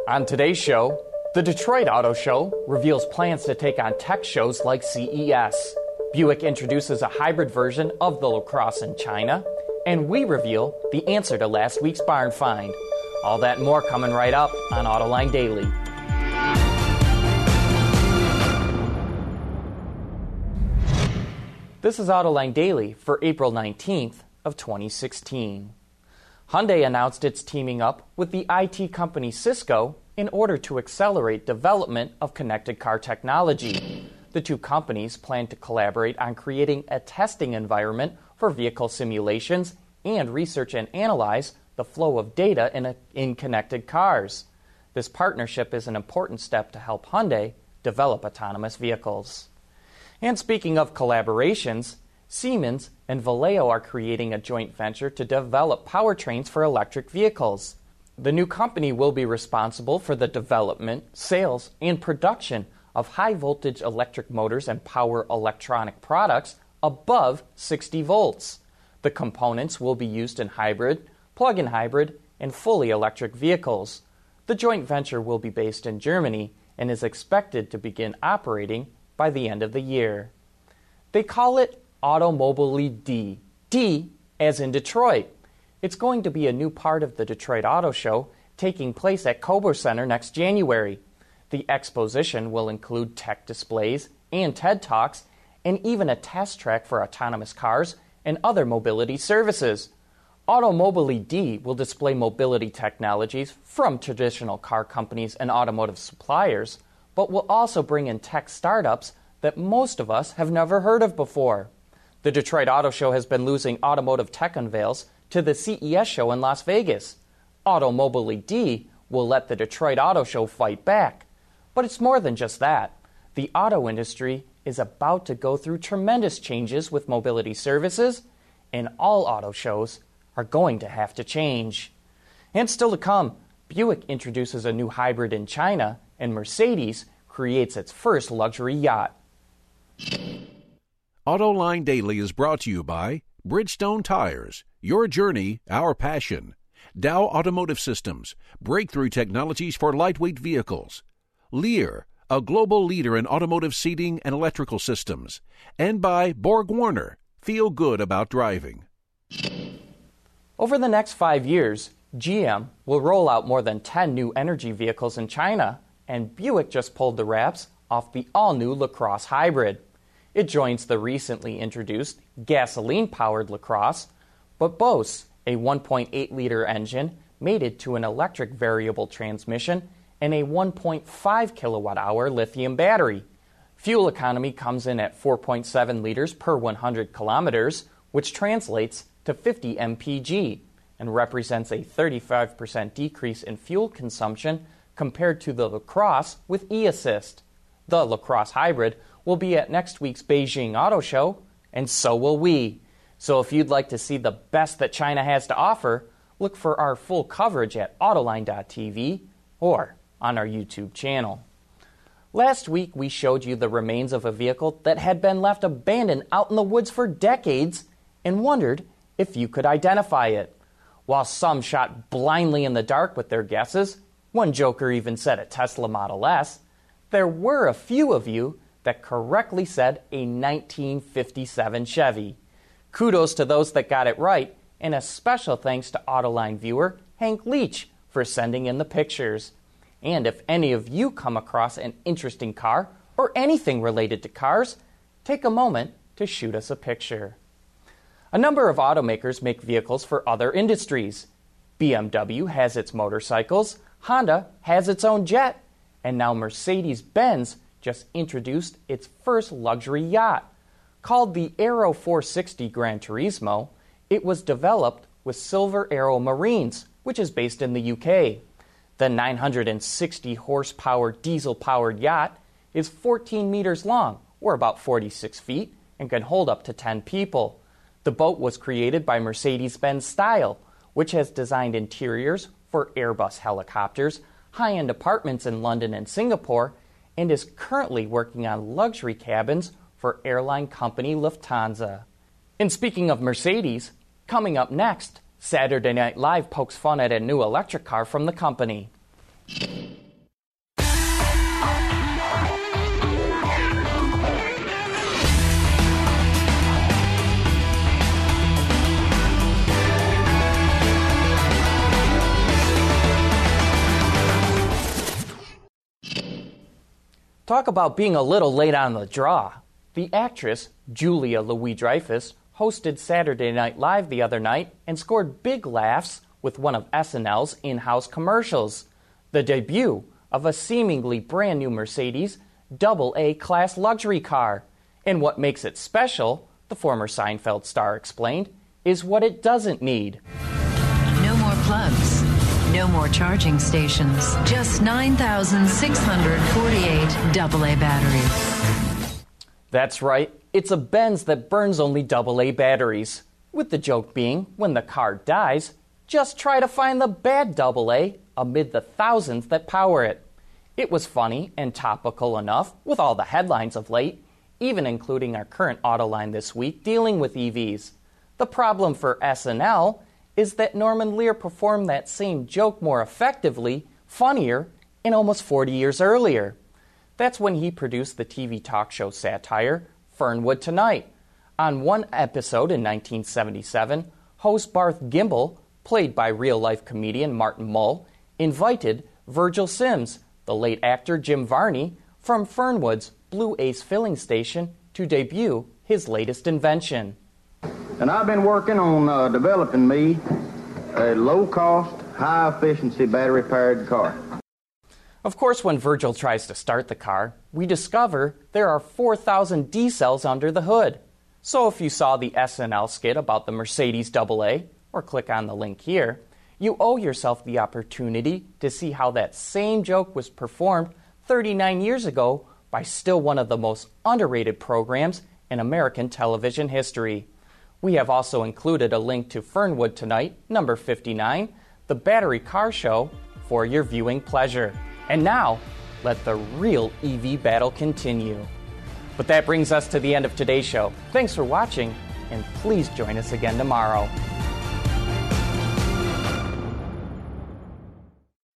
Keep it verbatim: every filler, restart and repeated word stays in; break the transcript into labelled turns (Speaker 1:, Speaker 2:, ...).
Speaker 1: On today's show, the Detroit Auto Show reveals plans to take on tech shows like C E S. Buick introduces a hybrid version of the LaCrosse in China. And we reveal the answer to last week's barn find. All that and more coming right up on Autoline Daily. This is Autoline Daily for April nineteenth of twenty sixteen. Hyundai announced it's teaming up with the I T company Cisco in order to accelerate development of connected car technology. The two companies plan to collaborate on creating a testing environment for vehicle simulations and research and analyze the flow of data in, a, in connected cars. This partnership is an important step to help Hyundai develop autonomous vehicles. And speaking of collaborations, Siemens and Valeo are creating a joint venture to develop powertrains for electric vehicles. The new company will be responsible for the development, sales, and production of high-voltage electric motors and power electronic products above sixty volts. The components will be used in hybrid, plug-in hybrid, and fully electric vehicles. The joint venture will be based in Germany and is expected to begin operating by the end of the year. They call it Automobili D. D as in Detroit. It's going to be a new part of the Detroit Auto Show taking place at Kober Center next January. The exposition will include tech displays and TED Talks and even a test track for autonomous cars and other mobility services. Automobili D will display mobility technologies from traditional car companies and automotive suppliers, but will also bring in tech startups that most of us have never heard of before. The Detroit Auto Show has been losing automotive tech unveils to the C E S show in Las Vegas. Automobili D will let the Detroit Auto Show fight back. But it's more than just that. The auto industry is about to go through tremendous changes with mobility services, and all auto shows are going to have to change. And still to come, Buick introduces a new hybrid in China, and Mercedes creates its first luxury yacht.
Speaker 2: Autoline Daily is brought to you by Bridgestone Tires, your journey, our passion. Dow Automotive Systems, breakthrough technologies for lightweight vehicles. Lear, a global leader in automotive seating and electrical systems. And by BorgWarner, feel good about driving.
Speaker 1: Over the next five years, G M will roll out more than ten new energy vehicles in China, and Buick just pulled the wraps off the all-new LaCrosse hybrid. It joins the recently introduced gasoline-powered LaCrosse, but boasts a one point eight liter engine mated to an electric variable transmission and a one point five kilowatt hour lithium battery. Fuel economy comes in at four point seven liters per one hundred kilometers, which translates to fifty M P G and represents a thirty-five percent decrease in fuel consumption compared to the LaCrosse with eAssist. The LaCrosse hybrid will be at next week's Beijing Auto Show, and so will we. So if you'd like to see the best that China has to offer, look for our full coverage at Autoline dot T V or on our YouTube channel. Last week we showed you the remains of a vehicle that had been left abandoned out in the woods for decades and wondered if you could identify it. While some shot blindly in the dark with their guesses, one joker even said a Tesla Model S, there were a few of you that correctly said a nineteen fifty-seven Chevy. Kudos to those that got it right, and a special thanks to Autoline viewer Hank Leach for sending in the pictures. And if any of you come across an interesting car or anything related to cars, take a moment to shoot us a picture. A number of automakers make vehicles for other industries. B M W has its motorcycles, Honda has its own jet, and now Mercedes-Benz just introduced its first luxury yacht. Called the Aero four sixty Gran Turismo, it was developed with Silver Arrow Marines, which is based in the U K. The nine hundred sixty horsepower diesel-powered yacht is fourteen meters long, or about forty-six feet, and can hold up to ten people. The boat was created by Mercedes-Benz Style, which has designed interiors for Airbus helicopters, high-end apartments in London and Singapore, and is currently working on luxury cabins for airline company Lufthansa. And speaking of Mercedes, coming up next, Saturday Night Live pokes fun at a new electric car from the company. Talk about being a little late on the draw. The actress Julia Louis-Dreyfus hosted Saturday Night Live the other night and scored big laughs with one of S N L's in-house commercials, the debut of a seemingly brand new Mercedes double A class luxury car. And what makes it special, the former Seinfeld star explained, is what it doesn't need.
Speaker 3: No more plugs. No more charging stations. Just nine thousand six hundred forty-eight double A batteries.
Speaker 1: That's right. It's a Benz that burns only double A batteries. With the joke being, when the car dies, just try to find the bad double A amid the thousands that power it. It was funny and topical enough with all the headlines of late, even including our current Autoline this week dealing with E Vs. The problem for S N L is that Norman Lear performed that same joke more effectively, funnier, and almost forty years earlier. That's when he produced the T V talk show satire, Fernwood Tonight. On one episode in nineteen seventy-seven, host Barth Gimble, played by real-life comedian Martin Mull, invited Virgil Sims, the late actor Jim Varney, from Fernwood's Blue Ace filling station to debut his latest invention.
Speaker 4: And I've been working on uh, developing me a low-cost, high-efficiency battery-powered car.
Speaker 1: Of course, when Virgil tries to start the car, we discover there are four thousand D-cells under the hood. So if you saw the S N L skit about the Mercedes double A, or click on the link here, you owe yourself the opportunity to see how that same joke was performed thirty-nine years ago by still one of the most underrated programs in American television history. We have also included a link to Fernwood Tonight, number fifty-nine, the Battery Car Show, for your viewing pleasure. And now, let the real E V battle continue. But that brings us to the end of today's show. Thanks for watching, and please join us again tomorrow.